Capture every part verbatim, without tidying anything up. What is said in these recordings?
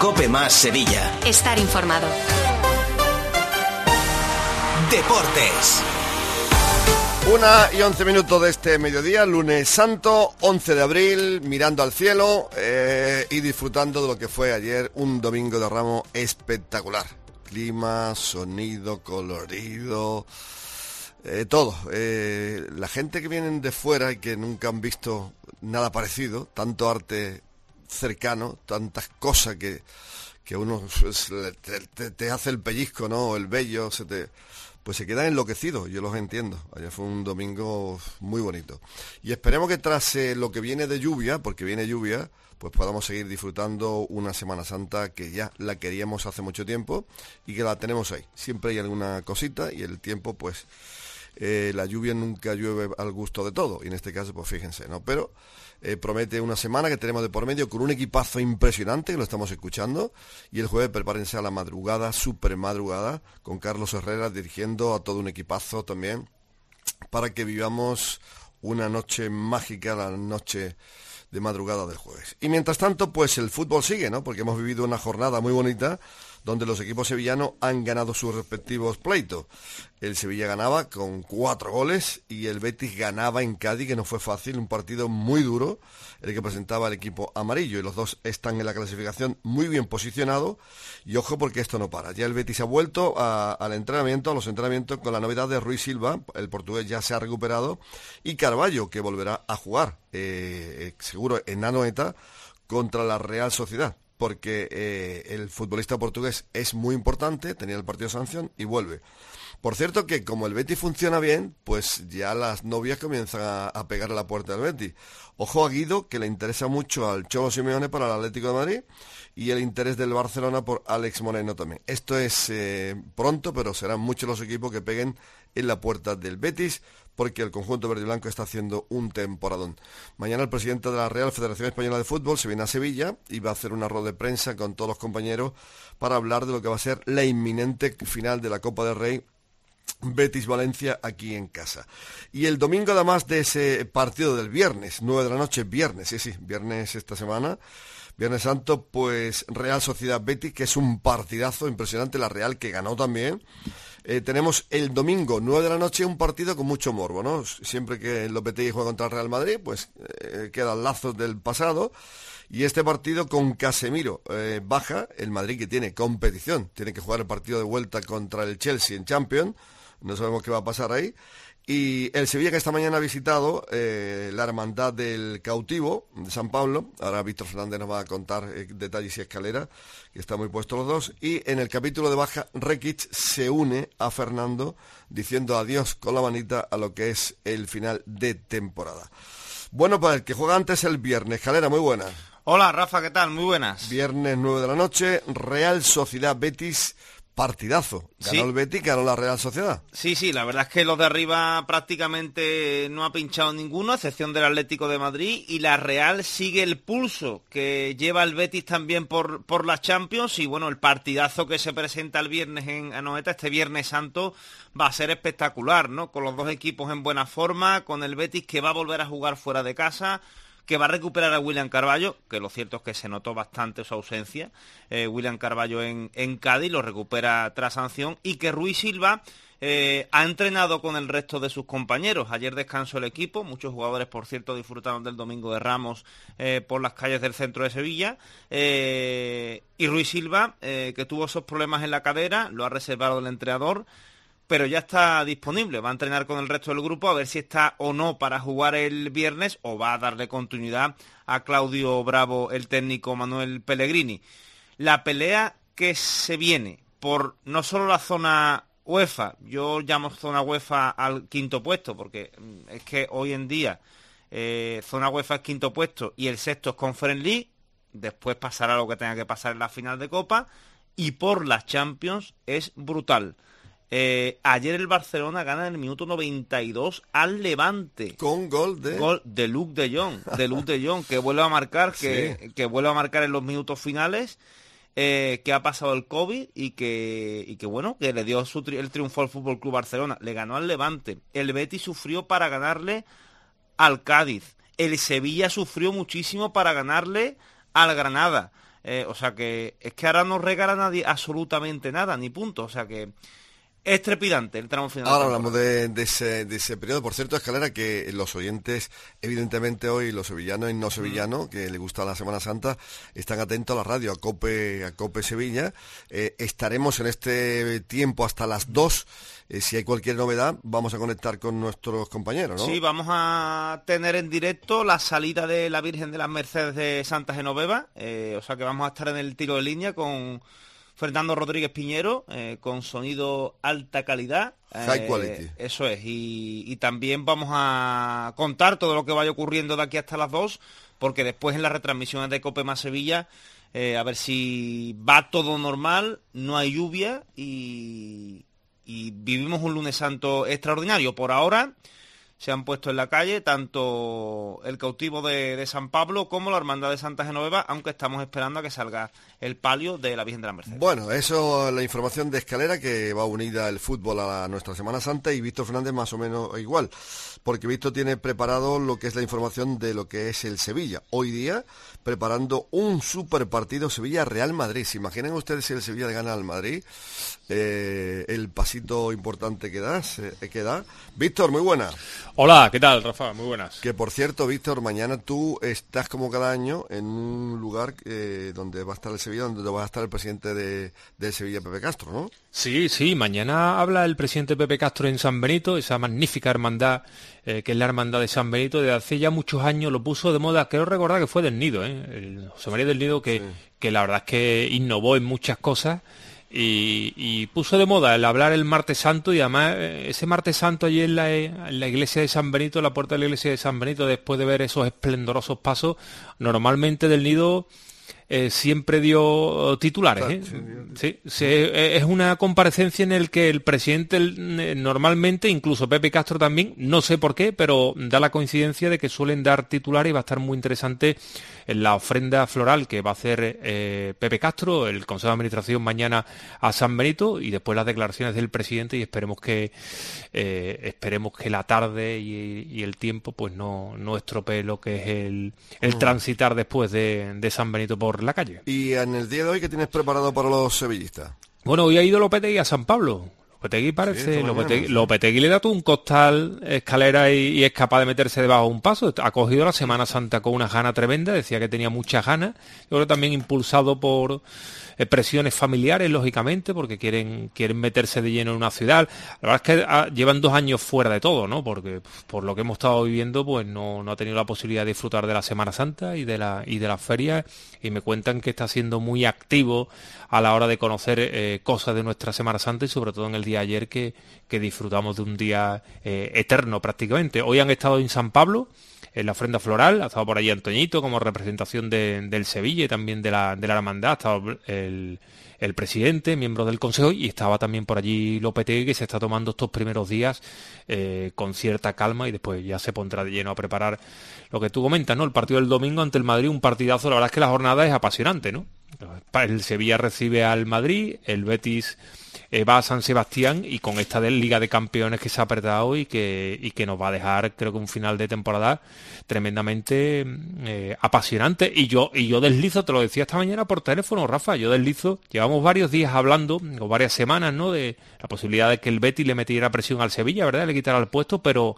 COPE más Sevilla. Estar informado. Deportes. Una y once minutos de este mediodía, lunes santo, once de abril, mirando al cielo eh, y disfrutando de lo que fue ayer un domingo de Ramos espectacular. Clima, sonido, colorido, eh, todo. Eh, la gente que vienen de fuera y que nunca han visto nada parecido, tanto arte cercano, tantas cosas que, que uno pues, te, te, te hace el pellizco, ¿no? El vello, se te... pues se quedan enloquecidos, yo los entiendo. Ayer fue un domingo muy bonito. Y esperemos que tras eh, lo que viene de lluvia, porque viene lluvia, pues podamos seguir disfrutando una Semana Santa que ya la queríamos hace mucho tiempo y que la tenemos ahí. Siempre hay alguna cosita y el tiempo, pues, eh, la lluvia nunca llueve al gusto de todo. Y en este caso, pues fíjense, ¿no? Pero eh, promete una semana que tenemos de por medio con un equipazo impresionante, que lo estamos escuchando. Y el jueves prepárense a la madrugada, súper madrugada, con Carlos Herrera dirigiendo a todo un equipazo también, para que vivamos una noche mágica, la noche de madrugada del jueves. Y mientras tanto, pues el fútbol sigue, ¿no? Porque hemos vivido una jornada muy bonita donde los equipos sevillanos han ganado sus respectivos pleitos. El Sevilla ganaba con cuatro goles y el Betis ganaba en Cádiz, que no fue fácil, un partido muy duro, el que presentaba el equipo amarillo, y los dos están en la clasificación muy bien posicionados, y ojo porque esto no para. Ya el Betis ha vuelto a, al entrenamiento, a los entrenamientos, con la novedad de Rui Silva, el portugués ya se ha recuperado, y Carballo, que volverá a jugar, eh, seguro en Anoeta, contra la Real Sociedad, porque eh, el futbolista portugués es muy importante, tenía el partido de sanción y vuelve. Por cierto que como el Betis funciona bien, pues ya las novias comienzan a, a pegar a la puerta del Betis. Ojo a Guido, que le interesa mucho al Cholo Simeone para el Atlético de Madrid, y el interés del Barcelona por Alex Moreno también. Esto es eh, pronto, pero serán muchos los equipos que peguen en la puerta del Betis, porque el conjunto verde y blanco está haciendo un temporadón. Mañana el presidente de la Real Federación Española de Fútbol se viene a Sevilla y va a hacer una rueda de prensa con todos los compañeros para hablar de lo que va a ser la inminente final de la Copa del Rey Betis-Valencia aquí en casa. Y el domingo, además de ese partido del viernes, nueve de la noche, viernes, sí, sí, viernes esta semana, Viernes Santo, pues Real Sociedad Betis, que es un partidazo impresionante, la Real que ganó también. Eh, tenemos el domingo, nueve de la noche, un partido con mucho morbo, ¿no? Siempre que el Lopetegui juega contra el Real Madrid, pues eh, quedan lazos del pasado. Y este partido con Casemiro eh, baja, el Madrid que tiene competición, tiene que jugar el partido de vuelta contra el Chelsea en Champions, no sabemos qué va a pasar ahí. Y el Sevilla, que esta mañana ha visitado eh, la Hermandad del Cautivo de San Pablo. Ahora Víctor Fernández nos va a contar eh, detalles y escalera, que están muy puestos los dos. Y en el capítulo de baja, Rekic se une a Fernando diciendo adiós con la manita a lo que es el final de temporada. Bueno, para el que juega antes el viernes, Escalera, muy buena. Hola Rafa, ¿qué tal? Muy buenas. Viernes nueve de la noche, Real Sociedad Betis. Partidazo. Ganó sí. El Betis, ganó la Real Sociedad. Sí, sí, la verdad es que los de arriba prácticamente no ha pinchado ninguno, a excepción del Atlético de Madrid, y la Real sigue el pulso que lleva el Betis también por, por las Champions, y bueno, el partidazo que se presenta el viernes en Anoeta, este Viernes Santo, va a ser espectacular, ¿no? Con los dos equipos en buena forma, con el Betis que va a volver a jugar fuera de casa, que va a recuperar a William Carballo, que lo cierto es que se notó bastante su ausencia, eh, William Carballo en, en Cádiz, lo recupera tras sanción, y que Rui Silva eh, ha entrenado con el resto de sus compañeros. Ayer descansó el equipo, muchos jugadores, por cierto, disfrutaron del Domingo de Ramos eh, por las calles del centro de Sevilla, eh, y Rui Silva, eh, que tuvo esos problemas en la cadera, lo ha reservado el entrenador, pero ya está disponible, va a entrenar con el resto del grupo a ver si está o no para jugar el viernes, o va a darle continuidad a Claudio Bravo, el técnico Manuel Pellegrini. La pelea que se viene por no solo la zona UEFA, yo llamo zona UEFA al quinto puesto, porque es que hoy en día eh, zona UEFA es quinto puesto y el sexto es Conference League, después pasará lo que tenga que pasar en la final de Copa, y por las Champions es brutal. Eh, ayer el Barcelona gana en el minuto noventa y dos al Levante con gol de gol de Luke de Jong, de Luke de Jong, que vuelve a marcar, que, sí. que vuelve a marcar en los minutos finales, eh, que ha pasado el COVID y que y que bueno, que le dio su tri- el triunfo al Fútbol Club Barcelona, le ganó al Levante. El Betis sufrió para ganarle al Cádiz. El Sevilla sufrió muchísimo para ganarle al Granada. Eh, o sea que es que ahora no regala nadie absolutamente nada, ni punto. O sea que es trepidante el tramo final. Ahora hablamos de, de, ese, de ese periodo. Por cierto, Escalera, que los oyentes, evidentemente hoy, los sevillanos y no sevillanos, mm. que les gusta la Semana Santa, están atentos a la radio, a Cope, a Cope Sevilla. Eh, estaremos en este tiempo hasta las dos. Eh, si hay cualquier novedad, vamos a conectar con nuestros compañeros, ¿no? Sí, vamos a tener en directo la salida de la Virgen de las Mercedes de Santa Genoveva. Eh, o sea que vamos a estar en el tiro de línea con Fernando Rodríguez Piñero, eh, con sonido alta calidad. High eh, quality. Eso es. Y, y también vamos a contar todo lo que vaya ocurriendo de aquí hasta las dos, porque después en las retransmisiones de Cope más Sevilla, eh, a ver si va todo normal, no hay lluvia y... y vivimos un lunes santo extraordinario. Por ahora se han puesto en la calle tanto el cautivo de, de San Pablo como la hermandad de Santa Genoveva, aunque estamos esperando a que salga el palio de la Virgen de la Merced. Bueno, eso es la información de Escalera, que va unida el fútbol a la, nuestra Semana Santa, y Víctor Fernández más o menos igual, porque Víctor tiene preparado lo que es la información de lo que es el Sevilla. Hoy día, preparando un super partido Sevilla-Real Madrid. ¿Se imaginan ustedes si el Sevilla le gana al Madrid? Eh, el pasito importante que da, que da. Víctor, muy buena. Hola, ¿qué tal, Rafa? Muy buenas. Que por cierto, Víctor, mañana tú estás como cada año en un lugar eh, donde va a estar el Sevilla, donde va a estar el presidente de, de Sevilla, Pepe Castro, ¿no? Sí, sí, mañana habla el presidente Pepe Castro en San Benito, esa magnífica hermandad, eh, que es la hermandad de San Benito, desde hace ya muchos años lo puso de moda. Creo recordar que fue del Nido, ¿eh? El José María del Nido, que, sí. que la verdad es que innovó en muchas cosas. Y, y puso de moda el hablar el martes santo, y además ese martes santo allí en la, en la iglesia de San Benito, en la puerta de la iglesia de San Benito, después de ver esos esplendorosos pasos, normalmente del Nido eh, siempre dio titulares, ¿eh? Sí, sí, es una comparecencia en el que el presidente normalmente, incluso Pepe Castro también, no sé por qué, pero da la coincidencia de que suelen dar titulares, y va a estar muy interesante en la ofrenda floral que va a hacer eh, Pepe Castro, el Consejo de Administración, mañana a San Benito, y después las declaraciones del presidente, y esperemos que eh, esperemos que la tarde y, y el tiempo pues no, no estropee lo que es el, el uh-huh. transitar después de, de San Benito por la calle. ¿Y en el día de hoy qué tienes preparado para los sevillistas? Bueno, hoy ha ido Lopetegui a San Pablo. Lopetegui parece, sí, Lopetegui, Lopetegui le da tú un costal, Escalera, y, y es capaz de meterse debajo de un paso. Ha cogido la Semana Santa con una gana tremenda, decía que tenía muchas ganas. Yo creo también impulsado por eh, presiones familiares, lógicamente, porque quieren quieren meterse de lleno en una ciudad. La verdad es que ah, llevan dos años fuera de todo, ¿no? Porque por lo que hemos estado viviendo, pues no, no ha tenido la posibilidad de disfrutar de la Semana Santa y de la y de las ferias, y me cuentan que está siendo muy activo a la hora de conocer eh, cosas de nuestra Semana Santa, y sobre todo en el día de ayer, que, que disfrutamos de un día eh, eterno prácticamente. Hoy han estado en San Pablo, en la ofrenda floral, ha estado por allí Antoñito como representación de, del Sevilla y también de la, de la hermandad, ha estado el, el presidente, miembro del Consejo, y estaba también por allí Lopetegui, que se está tomando estos primeros días eh, con cierta calma, y después ya se pondrá de lleno a preparar lo que tú comentas, ¿no? El partido del domingo ante el Madrid, un partidazo. La verdad es que la jornada es apasionante, ¿no? El Sevilla recibe al Madrid, el Betis eh, va a San Sebastián, y con esta de Liga de Campeones que se ha apretado y que, y que nos va a dejar, creo que un final de temporada tremendamente eh, apasionante. Y yo y yo deslizo, te lo decía esta mañana por teléfono, Rafa, yo deslizo, llevamos varios días hablando, o varias semanas, ¿no?, de la posibilidad de que el Betis le metiera presión al Sevilla, ¿verdad?, le quitara el puesto, pero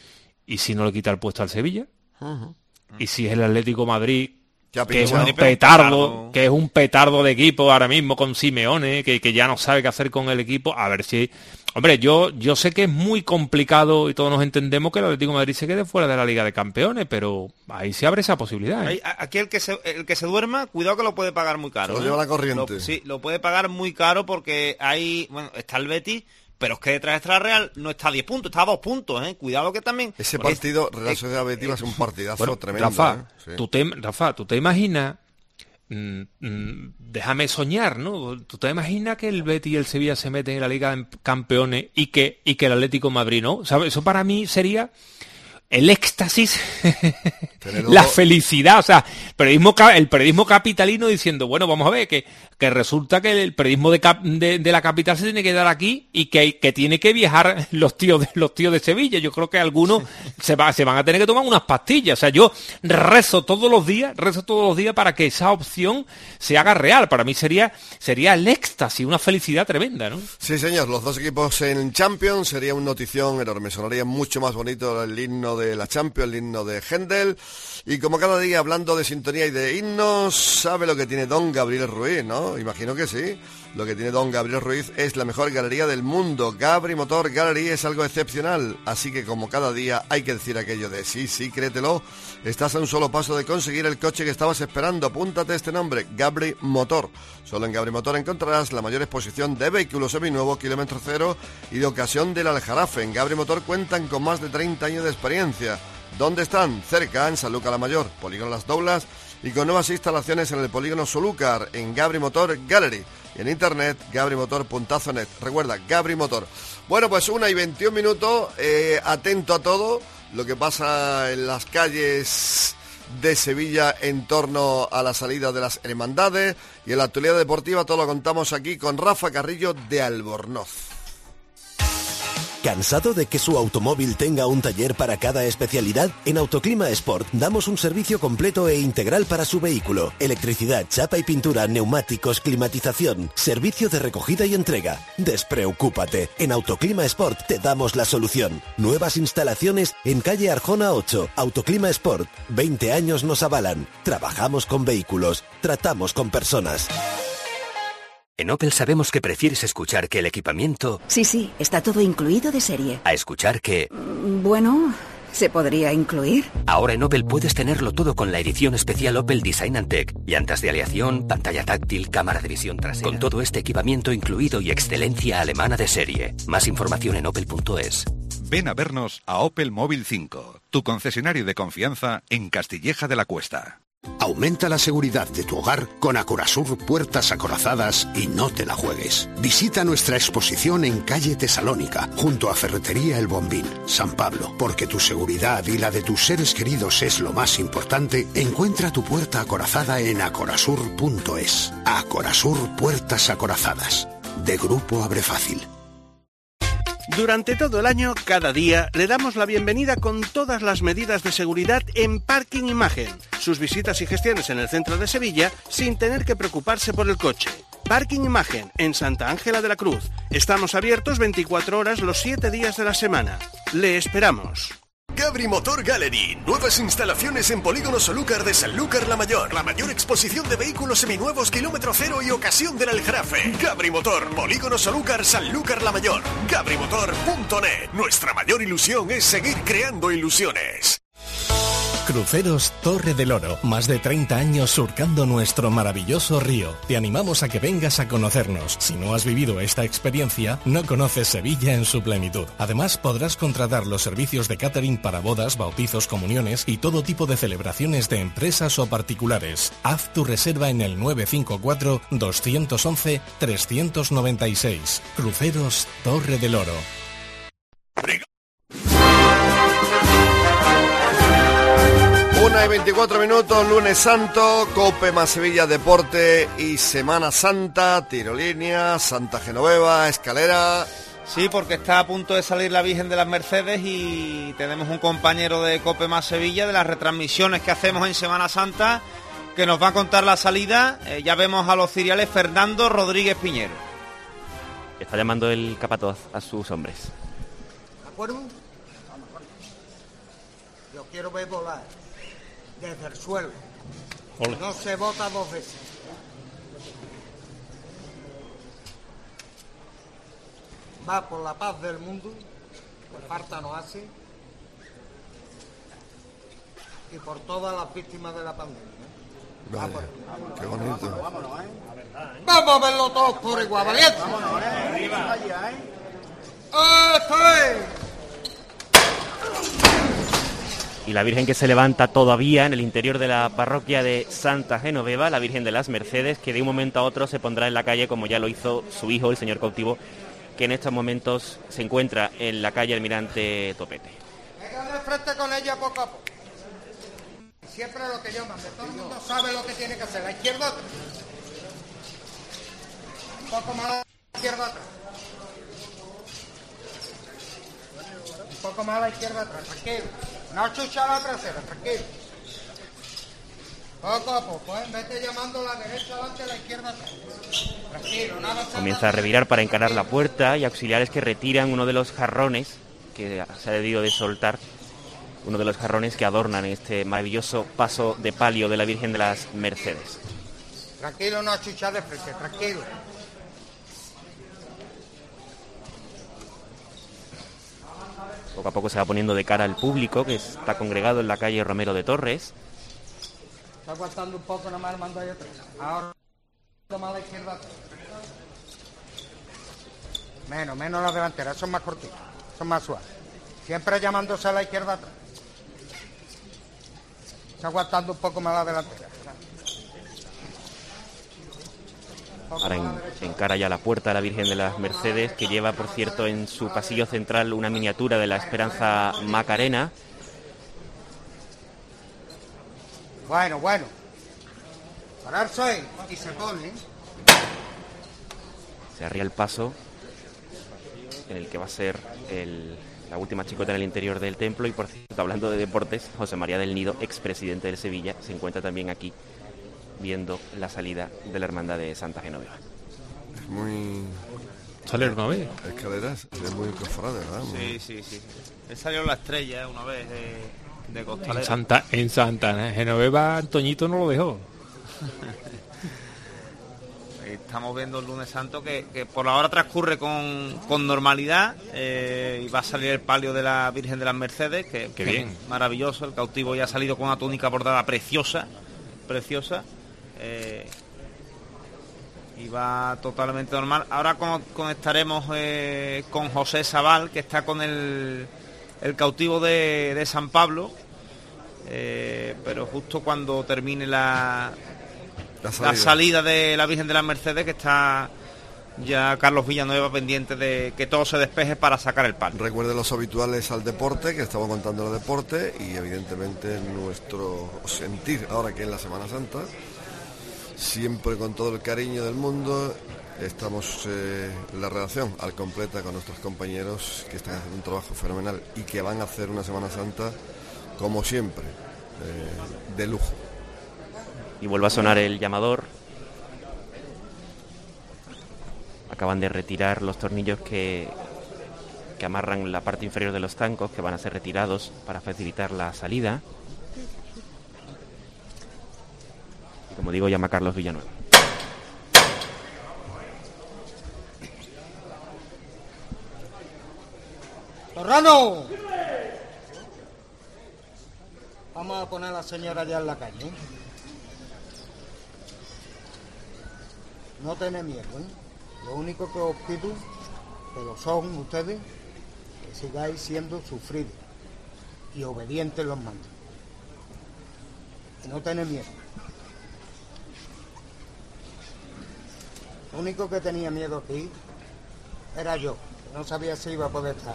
¿y si no le quita el puesto al Sevilla? Uh-huh. ¿Y si es el Atlético Madrid, que es un petardo, que es un petardo de equipo ahora mismo con Simeone, que, que ya no sabe qué hacer con el equipo? A ver si... Hombre, yo yo sé que es muy complicado, y todos nos entendemos que el Atlético de Madrid se quede fuera de la Liga de Campeones, pero ahí se abre esa posibilidad, ¿eh? Aquí el que se el que se duerma, cuidado que lo puede pagar muy caro. Se lo lleva la corriente. Lo, sí, lo puede pagar muy caro, porque hay... Bueno, está el Betis, pero es que detrás está la Real, no está a diez puntos, está a dos puntos, ¿eh? Cuidado que también... Ese partido, es, Real Sociedad Betis, va a ser un partidazo bueno, tremendo. Rafa, ¿eh? Sí. tú te, Rafa, tú te imaginas, mmm, mmm, déjame soñar, ¿no? Tú te imaginas que el Betis y el Sevilla se meten en la Liga de Campeones y que, y que el Atlético de Madrid no. ¿Sabes? Eso para mí sería el éxtasis la felicidad, o sea, periodismo, el periodismo capitalino diciendo, bueno, vamos a ver, que, que resulta que el periodismo de, cap, de, de la capital se tiene que dar aquí y que, que tiene que viajar los tíos de los tíos de Sevilla. Yo creo que algunos se, va, se van a tener que tomar unas pastillas. O sea, yo rezo todos los días, rezo todos los días para que esa opción se haga real. Para mí sería, sería el éxtasis, una felicidad tremenda, ¿no? Sí, señor, los dos equipos en Champions sería una notición enorme. Sonaría mucho más bonito el himno de la Champions, el himno de Händel. Y como cada día hablando de sintonía y de himnos, sabe lo que tiene don Gabriel Ruiz, ¿no? Imagino que sí. Lo que tiene don Gabriel Ruiz es la mejor galería del mundo. Gabri Motor Gallery es algo excepcional. Así que como cada día hay que decir aquello de sí, sí, créetelo. Estás a un solo paso de conseguir el coche que estabas esperando. Apúntate este nombre, Gabri Motor. Solo en Gabri Motor encontrarás la mayor exposición de vehículos seminuevos, kilómetro cero y de ocasión del Aljarafe. En Gabri Motor cuentan con más de treinta años de experiencia. ¿Dónde están? Cerca, en Sanlúcar la Mayor, Polígono Las Doblas, y con nuevas instalaciones en el Polígono Solúcar, en Gabri Motor Gallery, y en internet, gabrimotor punto net. Recuerda, Gabri Motor. Bueno, pues una y veintiún minutos, eh, atento a todo lo que pasa en las calles de Sevilla en torno a la salida de las hermandades, y en la actualidad deportiva todo lo contamos aquí con Rafa Carrillo de Albornoz. ¿Cansado de que su automóvil tenga un taller para cada especialidad? En Autoclima Sport damos un servicio completo e integral para su vehículo. Electricidad, chapa y pintura, neumáticos, climatización, servicio de recogida y entrega. Despreocúpate, en Autoclima Sport te damos la solución. Nuevas instalaciones en calle Arjona ocho. Autoclima Sport, veinte años nos avalan. Trabajamos con vehículos, tratamos con personas. En Opel sabemos que prefieres escuchar que el equipamiento... Sí, sí, está todo incluido de serie. A escuchar que... Bueno, ¿se podría incluir? Ahora en Opel puedes tenerlo todo con la edición especial Opel Design and Tech. Llantas de aleación, pantalla táctil, cámara de visión trasera. Con todo este equipamiento incluido y excelencia alemana de serie. Más información en opel punto es. Ven a vernos a Opel Móvil cinco, tu concesionario de confianza en Castilleja de la Cuesta. Aumenta la seguridad de tu hogar con Acorasur Puertas Acorazadas y no te la juegues. Visita nuestra exposición en calle Tesalónica, junto a Ferretería El Bombín, San Pablo. Porque tu seguridad y la de tus seres queridos es lo más importante, encuentra tu puerta acorazada en acorasur punto es. Acorasur Puertas Acorazadas, de Grupo Abre Fácil. Durante todo el año, cada día, le damos la bienvenida con todas las medidas de seguridad en Parking Imagen. Sus visitas y gestiones en el centro de Sevilla sin tener que preocuparse por el coche. Parking Imagen, en Santa Ángela de la Cruz. Estamos abiertos veinticuatro horas los siete días de la semana. Le esperamos. Gabri Motor Gallery, nuevas instalaciones en Polígono Solúcar de Sanlúcar la Mayor. La mayor exposición de vehículos seminuevos, kilómetro cero y ocasión del Aljarafe. Gabri Motor, Polígono Solúcar, Sanlúcar la Mayor. Gabri Motor punto net. Nuestra mayor ilusión es seguir creando ilusiones. Cruceros Torre del Oro, más de treinta años surcando nuestro maravilloso río. Te animamos a que vengas a conocernos. Si no has vivido esta experiencia, no conoces Sevilla en su plenitud. Además, podrás contratar los servicios de catering para bodas, bautizos, comuniones y todo tipo de celebraciones de empresas o particulares. Haz tu reserva en el nueve cinco cuatro, dos once, tres nueve seis. Cruceros Torre del Oro. Una y veinticuatro minutos, lunes santo, Cope más Sevilla Deporte y Semana Santa, tirolínea, Santa Genoveva, escalera. Sí, porque está a punto de salir la Virgen de las Mercedes y tenemos un compañero de Cope más Sevilla de las retransmisiones que hacemos en Semana Santa que nos va a contar la salida. Eh, ya vemos a los ciriales Fernando Rodríguez Piñero. Está llamando el capataz a sus hombres. ¿De acuerdo? Yo quiero ver volar desde el suelo. Ole. No se bota dos veces. Va por la paz del mundo, pues falta no hace, y por todas las víctimas de la pandemia. Vale. Qué bonito. Vámonos, ¿eh? Vamos a verlo todos por igual, valiente. Vámonos, ¿eh? Arriba. ¡Esto es! Y la Virgen que se levanta todavía en el interior de la parroquia de Santa Genoveva, la Virgen de las Mercedes, que de un momento a otro se pondrá en la calle como ya lo hizo su hijo, el señor cautivo, que en estos momentos se encuentra en la calle Almirante Topete. Venga de frente con ella poco a poco. siempre lo que yo mando. Todo el mundo sabe lo que tiene que hacer. La izquierda atrás. Un poco más a la izquierda atrás. Un poco más a la izquierda atrás, tranquilo. No chucha la trasera, tranquilo. Poco a poco, ¿eh? Vete llamando la derecha adelante, la izquierda atrás. Tranquilo, nada. Comienza a revirar para encarar la puerta y auxiliares que retiran uno de los jarrones que se ha debido de soltar, uno de los jarrones que adornan este maravilloso paso de palio de la Virgen de las Mercedes. Tranquilo, no chuchar de frente, tranquilo. Poco a poco se va poniendo de cara al público que está congregado en la calle Romero de Torres. Está aguantando un poco, nomás mando ahí atrás. Ahora toma a la izquierda atrás. Menos, menos la delantera, son más cortitos, son más suaves. Siempre llamándose a la izquierda atrás. Está aguantando un poco más la delantera. Ahora en, encara ya la puerta de la Virgen de las Mercedes, que lleva, por cierto, en su pasillo central una miniatura de la Esperanza Macarena. Bueno, bueno. Pararse ahí y se pone. Se arría el paso en el que va a ser el, la última chicota en el interior del templo. Y por cierto, hablando de deportes, José María del Nido, expresidente del Sevilla, se encuentra también aquí viendo la salida de la Hermandad de Santa Genoveva. Es muy... ¿Sale una vez? Escaleras, es muy cofrade, ¿verdad? Sí, sí, sí. Él salió la estrella una vez de, de Costalera. En Santa, en Santa Genoveva, Antoñito no lo dejó. Estamos viendo el lunes santo que, que por ahora transcurre con, con normalidad eh, y va a salir el palio de la Virgen de las Mercedes, que, Qué que bien. es maravilloso. El cautivo ya ha salido con una túnica bordada preciosa, preciosa. Eh, y va totalmente normal. Ahora con, conectaremos eh, con José Sabal, que está con el, el cautivo de, de San Pablo, eh, pero justo cuando termine la, la, salida. la salida de la Virgen de las Mercedes, que está ya Carlos Villanueva pendiente de que todo se despeje para sacar el palo. Recuerden los habituales al deporte, que estamos contando el deporte, y evidentemente nuestro sentir ahora que es la Semana Santa, siempre con todo el cariño del mundo. Estamos eh, en la redacción al completa con nuestros compañeros que están haciendo un trabajo fenomenal y que van a hacer una Semana Santa como siempre, eh, de lujo. Y vuelve a sonar el llamador. Acaban de retirar los tornillos que, que amarran la parte inferior de los zancos, que van a ser retirados para facilitar la salida. Y como digo, llama Carlos Villanueva. ¡Torrano! Vamos a poner a la señora ya en la calle, ¿eh? No tened miedo, ¿eh? Lo único que os pido, que lo son ustedes, que sigáis siendo sufridos y obedientes los mandos. Y no tened miedo. Lo único que tenía miedo aquí era yo, que no sabía si iba a poder estar.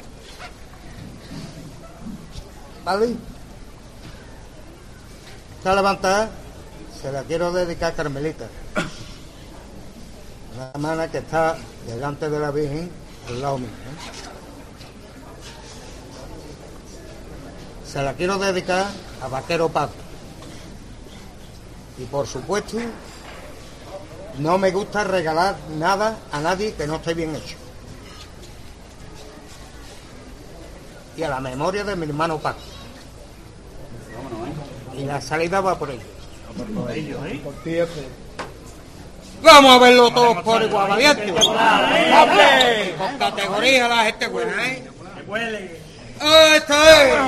¿Vale? Esta levantada se la quiero dedicar a Carmelita, una hermana que está delante de la Virgen al lado mío, ¿eh? Se la quiero dedicar a Vaquero Paz. Y por supuesto, no me gusta regalar nada a nadie que no esté bien hecho. Y a la memoria de mi hermano Paco. Y la salida va por ellos. Por ellos, ¿eh? Por ti, vamos a verlo todos por igual, valiente. ¡Hombre! Con categoría la gente buena, ¿eh? ¡Que huele! ¡Esta es!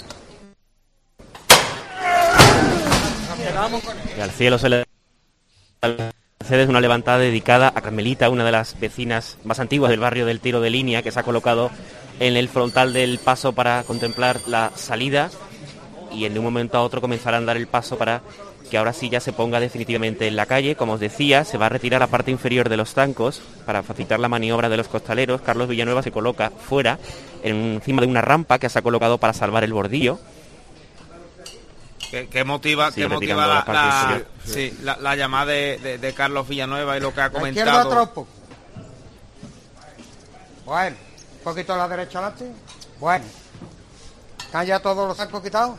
Y al cielo se le Mercedes, una levantada dedicada a Carmelita, una de las vecinas más antiguas del barrio del Tiro de Línea, que se ha colocado en el frontal del paso para contemplar la salida, y en un momento a otro comenzará a dar el paso para que ahora sí ya se ponga definitivamente en la calle. Como os decía, se va a retirar la parte inferior de los zancos para facilitar la maniobra de los costaleros. Carlos Villanueva se coloca fuera, encima de una rampa que se ha colocado para salvar el bordillo. Que, que motiva, sí, que motiva la, la, la, sí, sí, la, la llamada de, de, de Carlos Villanueva y lo que ha comentado. La izquierda otro poco. Bueno, un poquito a la derecha adelante. Bueno. ¿Están ya todos los sacos quitados?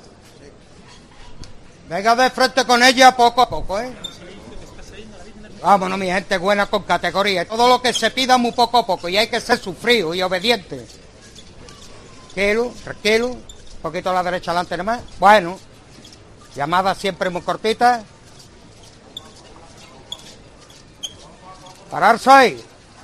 Venga de frente con ella poco a poco, ¿eh? Vámonos, mi gente buena con categoría. Todo lo que se pida muy poco a poco y hay que ser sufrido y obediente. Tranquilo, tranquilo. Un poquito a la derecha adelante nomás. Bueno. Llamada siempre muy cortita. Pararse ahí.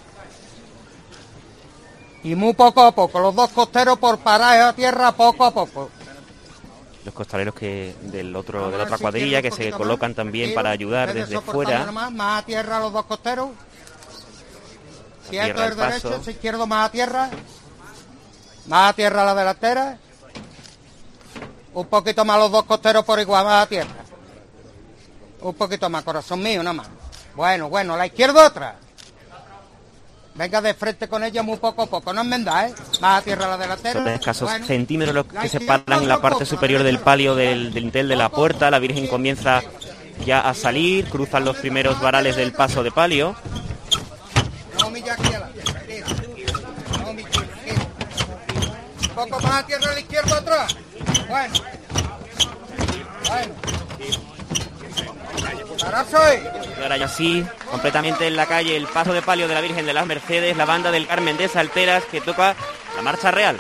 Y muy poco a poco. Los dos costeros por parar a tierra poco a poco. Los costaleros que del otro de la otra cuadrilla que se colocan también para ayudar desde fuera. Más, más a tierra los dos costeros. Si esto es derecho, si izquierdo más a tierra. Más a tierra la delantera. Un poquito más los dos costeros por igual, más a tierra. Un poquito más, corazón mío, nada más. Bueno, bueno, la izquierda otra. Venga de frente con ella muy poco a poco, no enmendáis, ¿eh? Más a tierra la delantera. Son escasos bueno, centímetros los que separan la parte superior del palio del dintel de la puerta. La Virgen comienza ya a salir, cruzan los primeros varales del paso de palio. Un poco más a tierra a la izquierda atrás. Bueno. Bueno. Ahora soy. Y ahora ya sí, completamente en la calle, el paso de palio de la Virgen de las Mercedes, la banda del Carmen de Salteras que toca la marcha real.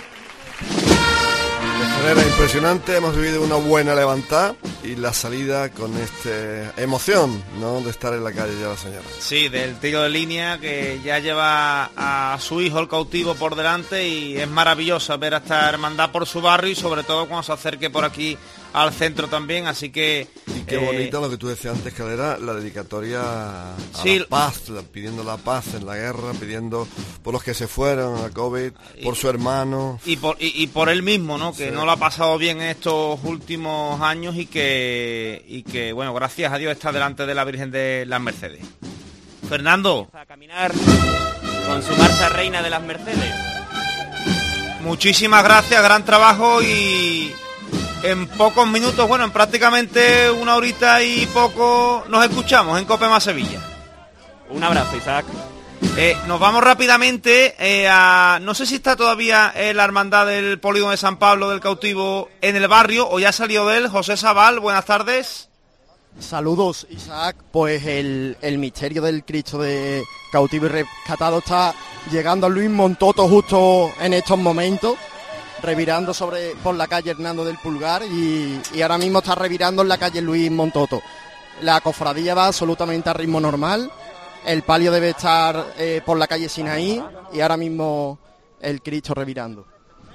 De manera impresionante, hemos vivido una buena levantada y la salida con esta emoción, ¿no?, de estar en la calle ya la señora. Sí, del tiro de línea que ya lleva a su hijo el cautivo por delante y es maravilloso ver a esta hermandad por su barrio y sobre todo cuando se acerque por aquí al centro también, así que... Y qué eh, bonito lo que tú decías antes, que era la dedicatoria a sí, la paz, la, pidiendo la paz en la guerra, pidiendo por los que se fueron a COVID, y, por su hermano... Y por, y, y por él mismo, ¿no?, que sí, no lo ha pasado bien en estos últimos años y que, y que, bueno, gracias a Dios está delante de la Virgen de las Mercedes. Fernando. A caminar con su marcha reina de las Mercedes. Muchísimas gracias, gran trabajo y... En pocos minutos, bueno, en prácticamente una horita y poco nos escuchamos en Cope Más Sevilla. Un abrazo, Isaac. Eh, nos vamos rápidamente eh, a... No sé si está todavía eh, la hermandad del Polígono de San Pablo del Cautivo en el barrio o ya salió de él. José Sabal, buenas tardes. Saludos, Isaac. Pues el, el misterio del Cristo de Cautivo y Rescatado está llegando a Luis Montoto justo en estos momentos, revirando sobre por la calle Hernando del Pulgar y, y ahora mismo está revirando en la calle Luis Montoto. La cofradía va absolutamente a ritmo normal, el palio debe estar eh, por la calle Sinaí y ahora mismo el Cristo revirando.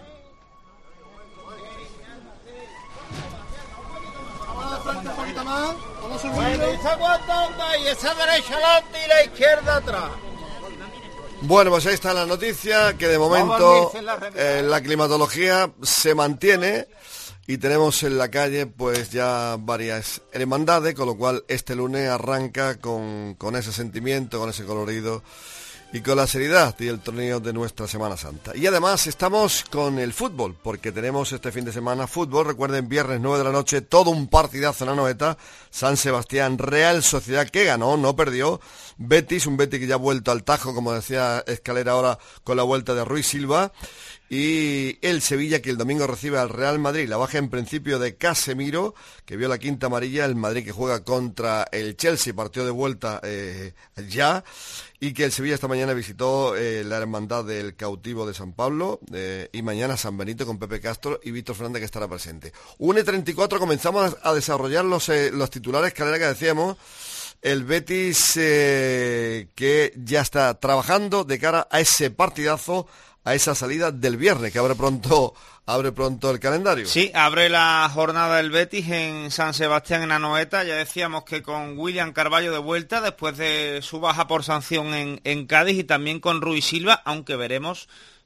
Y esa derecha adelante y la izquierda atrás. Bueno, pues ahí está la noticia, que de momento eh, la climatología se mantiene y tenemos en la calle pues ya varias hermandades, con lo cual este lunes arranca con, con ese sentimiento, con ese colorido y con la seriedad y el torneo de nuestra Semana Santa. Y además estamos con el fútbol, porque tenemos este fin de semana fútbol. Recuerden, viernes nueve de la noche, todo un partidazo en la Anoeta. San Sebastián, Real Sociedad, que ganó, no perdió. Betis, un Betis que ya ha vuelto al tajo, como decía Escalera ahora, con la vuelta de Ruiz Silva. Y el Sevilla, que el domingo recibe al Real Madrid. La baja en principio de Casemiro, que vio la quinta amarilla. El Madrid que juega contra el Chelsea, partió de vuelta eh, ya. Y que el Sevilla esta mañana visitó eh, la hermandad del Cautivo de San Pablo eh, y mañana San Benito con Pepe Castro y Víctor Fernández, que estará presente. una y treinta y cuatro, comenzamos a desarrollar los, eh, los titulares, Calera, que decíamos. El Betis eh, que ya está trabajando de cara a ese partidazo, a esa salida del viernes, que abre pronto abre pronto el calendario. Sí, abre la jornada del Betis en San Sebastián, en Anoeta. Ya decíamos que con William Carballo de vuelta después de su baja por sanción en, en Cádiz y también con Ruiz Silva, aunque veremos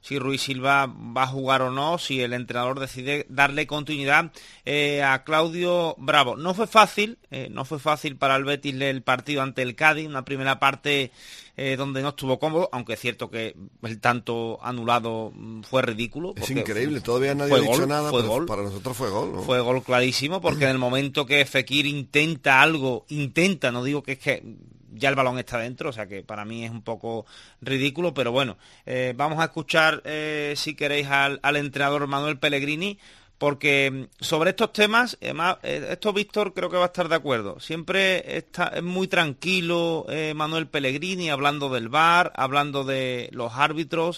si Rui Silva va a jugar o no, si el entrenador decide darle continuidad eh, a Claudio Bravo. No fue fácil, eh, no fue fácil para el Betis el partido ante el Cádiz, una primera parte eh, donde no estuvo cómodo, aunque es cierto que el tanto anulado fue ridículo. Es increíble, todavía nadie fue ha dicho gol, nada, fue pero gol. para nosotros fue gol, ¿no? Fue gol clarísimo, porque en el momento que Fekir intenta algo, intenta, no digo que es que ya el balón está dentro, o sea que para mí es un poco ridículo, pero bueno, eh, vamos a escuchar, eh, si queréis, al, al entrenador Manuel Pellegrini, porque sobre estos temas, además, eh, esto Víctor creo que va a estar de acuerdo, siempre está es muy tranquilo eh, Manuel Pellegrini, hablando del V A R, hablando de los árbitros,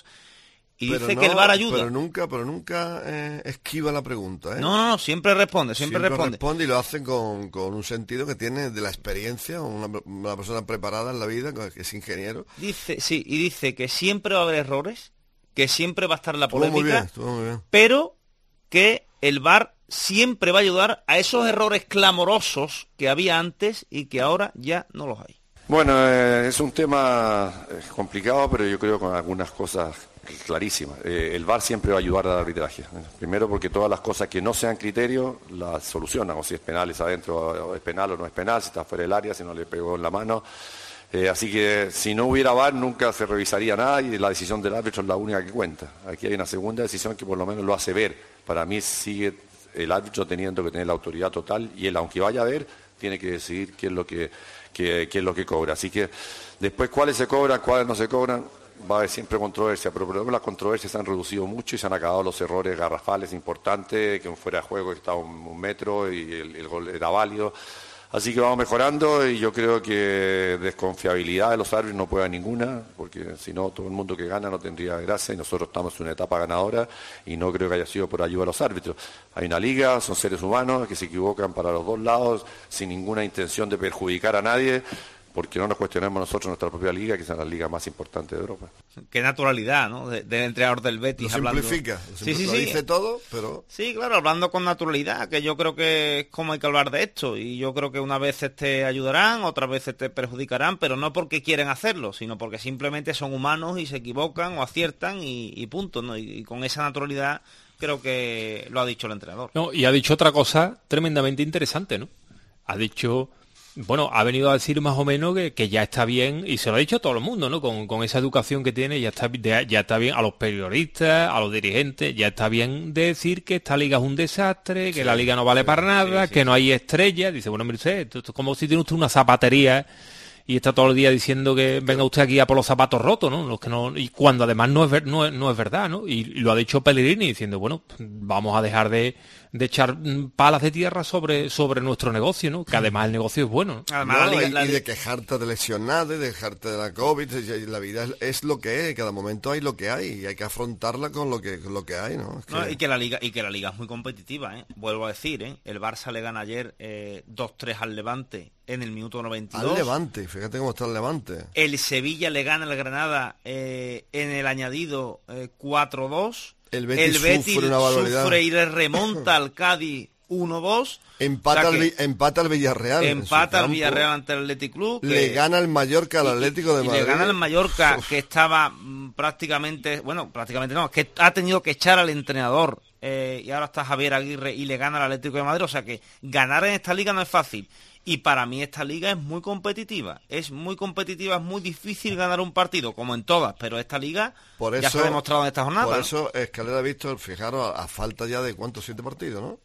y pero dice no, que el V A R ayuda. Pero nunca, pero nunca eh, esquiva la pregunta, ¿eh? No, no, no, siempre responde, siempre, siempre responde. responde y lo hace con, con un sentido que tiene de la experiencia, una, una persona preparada en la vida, que es ingeniero. Dice, sí, y dice que siempre va a haber errores, que siempre va a estar la Estuvo polémica, muy bien, estuvo muy bien. pero que el V A R siempre va a ayudar a esos errores clamorosos que había antes y que ahora ya no los hay. Bueno, eh, es un tema eh, complicado, pero yo creo con algunas cosas clarísimas. Eh, el V A R siempre va a ayudar al arbitraje. Primero porque todas las cosas que no sean criterio las solucionan, o si es penal es adentro, o es penal o no es penal, si está fuera del área, si no le pegó en la mano. Eh, así que si no hubiera V A R nunca se revisaría nada y la decisión del árbitro es la única que cuenta. Aquí hay una segunda decisión que por lo menos lo hace ver. Para mí sigue el árbitro teniendo que tener la autoridad total y él, aunque vaya a ver, tiene que decidir qué es lo que, qué, qué es lo que cobra. Así que después cuáles se cobran, cuáles no se cobran, va a haber siempre controversia, pero por lo menos las controversias se han reducido mucho y se han acabado los errores garrafales importantes, que un fuera de juego que estaba un, un metro y el, el gol era válido. Así que vamos mejorando y yo creo que desconfiabilidad de los árbitros no puede haber ninguna, porque si no todo el mundo que gana no tendría gracia y nosotros estamos en una etapa ganadora y no creo que haya sido por ayuda a los árbitros. Hay una liga, son seres humanos que se equivocan para los dos lados sin ninguna intención de perjudicar a nadie, porque no nos cuestionemos nosotros nuestra propia liga, que es la liga más importante de Europa. Qué naturalidad, ¿no? De, del entrenador del Betis. Lo hablando... simplifica, lo, sí, sí, lo sí. dice todo, pero... Sí, claro, hablando con naturalidad, que yo creo que es como hay que hablar de esto, y yo creo que unas veces te ayudarán, otras veces te perjudicarán, pero no porque quieren hacerlo, sino porque simplemente son humanos y se equivocan o aciertan y, y punto, ¿no? Y, y con esa naturalidad creo que lo ha dicho el entrenador. No, y ha dicho otra cosa tremendamente interesante, ¿no? Ha dicho... Bueno, ha venido a decir más o menos que, que ya está bien, y se lo ha dicho a todo el mundo, ¿no? Con, con esa educación que tiene, ya está, ya está bien a los periodistas, a los dirigentes, ya está bien de decir que esta liga es un desastre, que sí, la liga no vale sí, para nada, sí, sí, que no hay estrellas. Dice, bueno, mire usted, esto es como si tiene usted una zapatería y está todo el día diciendo que venga usted aquí a por los zapatos rotos, ¿no? Los que no, y cuando además no es, ver, no, es, no es verdad, ¿no? Y, y lo ha dicho Pellegrini diciendo, bueno, vamos a dejar de, de echar palas de tierra sobre, sobre nuestro negocio, ¿no? Que además el negocio es bueno, ¿no? Además, no, la liga, y, la... y de quejarte de lesionado, de dejarte de la COVID, la vida es, es lo que es, cada momento hay lo que hay, y hay que afrontarla con lo que, con lo que hay, ¿no? Es que... no y, que la liga, y que la liga es muy competitiva, ¿eh? Vuelvo a decir, ¿eh? El Barça le gana ayer eh, dos tres al Levante en el minuto noventa y dos. Al Levante, fíjate cómo está el Levante. El Sevilla le gana al Granada eh, en el añadido eh, cuatro dos. El Betis, el Betis sufre, una barbaridad. sufre y le remonta al Cádiz uno dos. Empata, o sea el, empata el Villarreal. Empata el Villarreal ante el Athletic Club. Que, le gana el Mallorca al Atlético de Madrid. Le gana el Mallorca, que estaba mm, prácticamente, bueno, prácticamente no, que ha tenido que echar al entrenador. Eh, y ahora está Javier Aguirre y le gana al Atlético de Madrid. O sea que ganar en esta liga no es fácil. Y para mí esta liga es muy competitiva. Es muy competitiva, es muy difícil ganar un partido, como en todas, pero esta liga por eso, ya se ha demostrado en esta jornada. Por eso, ¿no? Escalera Víctor, fijaros, a, a falta ya de cuántos, siete partidos, ¿no?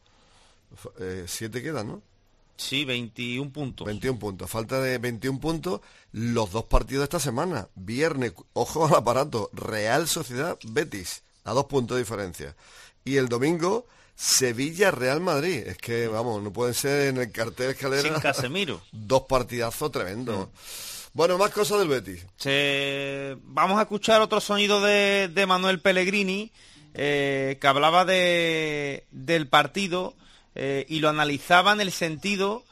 Eh, siete quedan, ¿no? Sí, veintiún puntos. veintiún puntos. A falta de veintiún puntos, los dos partidos de esta semana. Viernes, ojo al aparato, Real Sociedad Betis, a dos puntos de diferencia. Y el domingo... Sevilla, Real Madrid. Es que, vamos, no pueden ser en el cartel Escalera. Sin Casemiro. Dos partidazos tremendos. Mm. Bueno, más cosas del Betis. Se... Vamos a escuchar otro sonido de, de Manuel Pellegrini, eh, que hablaba de, del partido eh, y lo analizaba en el sentido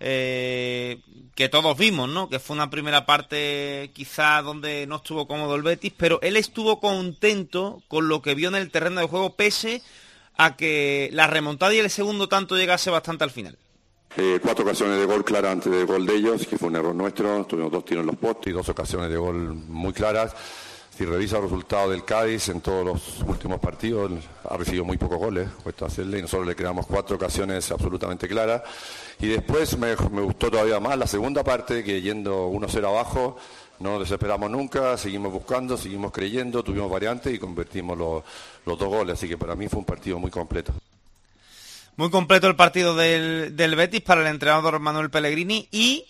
eh, que todos vimos, ¿no? Que fue una primera parte quizá donde no estuvo cómodo el Betis, pero él estuvo contento con lo que vio en el terreno de juego, pese a que la remontada y el segundo tanto llegase bastante al final. Eh, cuatro ocasiones de gol claras antes del gol de ellos, que fue un error nuestro. Tuvimos dos tiros en los postes y dos ocasiones de gol muy claras. Si revisa los resultados del Cádiz en todos los últimos partidos, ha recibido muy pocos goles, cuesta hacerle, y nosotros le creamos cuatro ocasiones absolutamente claras. Y después me, me gustó todavía más la segunda parte, que yendo uno cero abajo, no nos desesperamos nunca, seguimos buscando, seguimos creyendo, tuvimos variantes y convertimos los, los dos goles. Así que para mí fue un partido muy completo. Muy completo el partido del, del Betis para el entrenador Manuel Pellegrini, y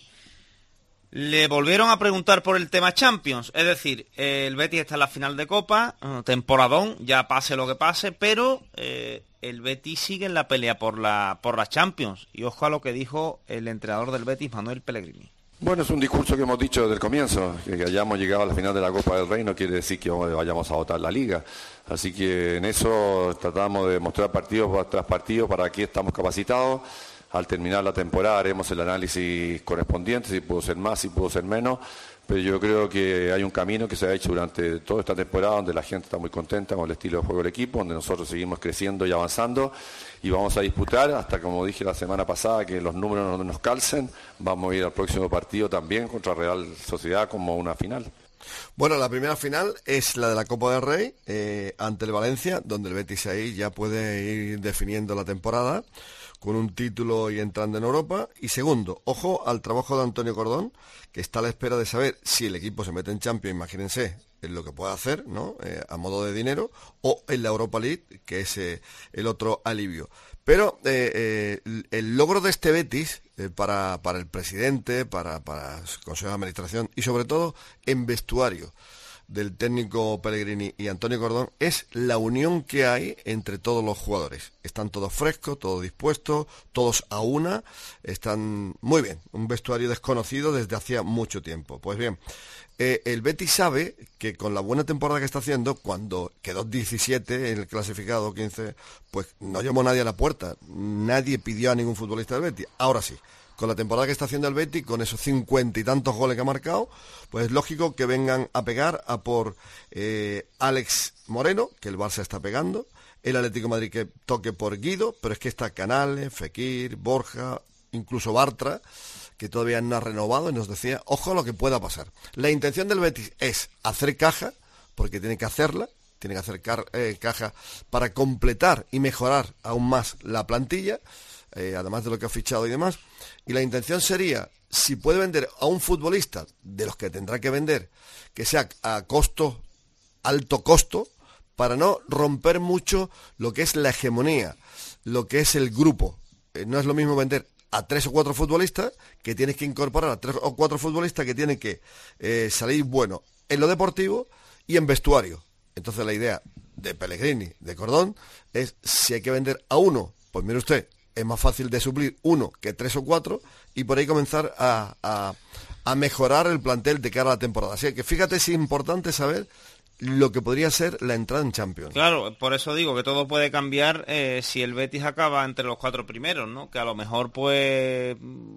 le volvieron a preguntar por el tema Champions. Es decir, eh, el Betis está en la final de Copa, eh, temporadón, ya pase lo que pase, pero eh, el Betis sigue en la pelea por la, por la Champions. Y ojo a lo que dijo el entrenador del Betis, Manuel Pellegrini. Bueno, es un discurso que hemos dicho desde el comienzo, que hayamos llegado a la final de la Copa del Rey no quiere decir que vayamos a votar la Liga. Así que en eso tratamos de mostrar partido tras partido para qué estamos capacitados. Al terminar la temporada haremos el análisis correspondiente, si pudo ser más, si pudo ser menos, pero yo creo que hay un camino que se ha hecho durante toda esta temporada donde la gente está muy contenta con el estilo de juego del equipo, donde nosotros seguimos creciendo y avanzando y vamos a disputar hasta, como dije la semana pasada, que los números no nos calcen. Vamos a ir al próximo partido también contra Real Sociedad como una final. Bueno, la primera final es la de la Copa del Rey eh, ante el Valencia, donde el Betis ahí ya puede ir definiendo la temporada con un título y entrando en Europa. Y segundo, ojo al trabajo de Antonio Cordón, que está a la espera de saber si el equipo se mete en Champions, imagínense, en lo que puede hacer, ¿no? Eh, a modo de dinero, o en la Europa League, que es eh, el otro alivio. Pero eh, eh, el logro de este Betis, eh, para, para el presidente, para, para el Consejo de Administración y sobre todo en vestuario del técnico Pellegrini y Antonio Cordón, es la unión que hay entre todos los jugadores. Están todos frescos, todos dispuestos, todos a una, están muy bien. Un vestuario desconocido desde hacía mucho tiempo. Pues bien, eh, el Betis sabe que con la buena temporada que está haciendo, cuando quedó diecisiete en el clasificado, quince, pues no llamó nadie a la puerta. Nadie pidió a ningún futbolista del Betis. Ahora sí, con la temporada que está haciendo el Betis, con esos cincuenta y tantos goles que ha marcado, pues es lógico que vengan a pegar a por eh, Alex Moreno, que el Barça está pegando, el Atlético de Madrid que toque por Guido, pero es que está Canales, Fekir, Borja, incluso Bartra, que todavía no ha renovado, y nos decía, ojo a lo que pueda pasar. La intención del Betis es hacer caja, porque tiene que hacerla, tiene que hacer car- eh, caja para completar y mejorar aún más la plantilla, eh, además de lo que ha fichado y demás. Y la intención sería, si puede vender a un futbolista, de los que tendrá que vender, que sea a costo, alto costo, para no romper mucho lo que es la hegemonía, lo que es el grupo. Eh, no es lo mismo vender a tres o cuatro futbolistas, que tienes que incorporar a tres o cuatro futbolistas que tienen que eh, salir bueno en lo deportivo y en vestuario. Entonces la idea de Pellegrini, de Cordón, es si hay que vender a uno, pues mire usted, es más fácil de suplir uno que tres o cuatro y por ahí comenzar a, a, a mejorar el plantel de cara a la temporada. Así que fíjate si es importante saber lo que podría ser la entrada en Champions. Claro, por eso digo que todo puede cambiar eh, si el Betis acaba entre los cuatro primeros, ¿no? Que a lo mejor pues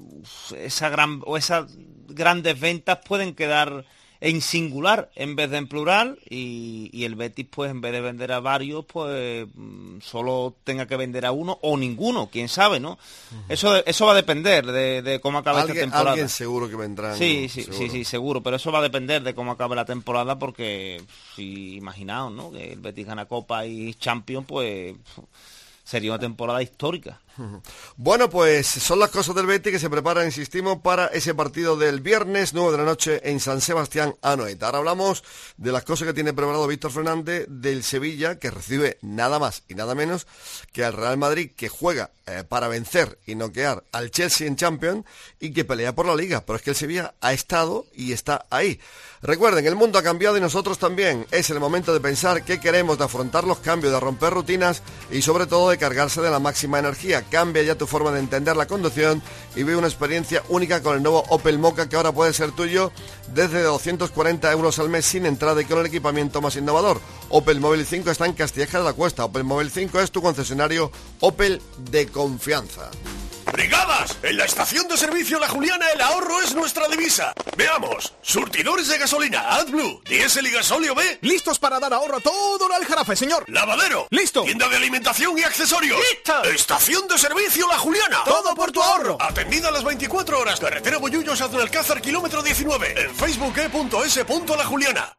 esa gran o esas grandes ventas pueden quedar en singular en vez de en plural y, y el Betis pues en vez de vender a varios pues solo tenga que vender a uno o ninguno, quién sabe, ¿no? Uh-huh. Eso eso va a depender de, de cómo acabe esta temporada. Alguien seguro que vendrán. Sí, sí, seguro. sí, sí, seguro, pero eso va a depender de cómo acabe la temporada porque si imaginaos, ¿no? Que el Betis gana Copa y Champions, pues sería una temporada histórica. Bueno, pues son las cosas del Betis que se preparan, insistimos, para ese partido del viernes nueve de la noche en San Sebastián Anoeta. Ahora hablamos de las cosas que tiene preparado Víctor Fernández del Sevilla, que recibe nada más y nada menos que al Real Madrid, que juega eh, para vencer y noquear al Chelsea en Champions y que pelea por la Liga. Pero es que el Sevilla ha estado y está ahí. Recuerden, el mundo ha cambiado y nosotros también. Es el momento de pensar qué queremos, de afrontar los cambios, de romper rutinas y sobre todo de cargarse de la máxima energía. Cambia ya tu forma de entender la conducción y vive una experiencia única con el nuevo Opel Mokka, que ahora puede ser tuyo desde doscientos cuarenta euros al mes sin entrada y con el equipamiento más innovador. Opel Móvil cinco está en Castilleja de la Cuesta. Opel Móvil cinco es tu concesionario Opel de confianza. ¡Brigadas! En la estación de servicio La Juliana el ahorro es nuestra divisa. Veamos. Surtidores de gasolina AdBlue, diésel y gasóleo B. Listos para dar ahorro a todo el Aljarafe, señor. Lavadero. Listo. Tienda de alimentación y accesorios. ¡Listo! Estación de servicio La Juliana. Todo por tu ahorro. Atendida a las veinticuatro horas. Carretera Bollullos, Alcázar, kilómetro diecinueve. En facebook punto es punto la juliana.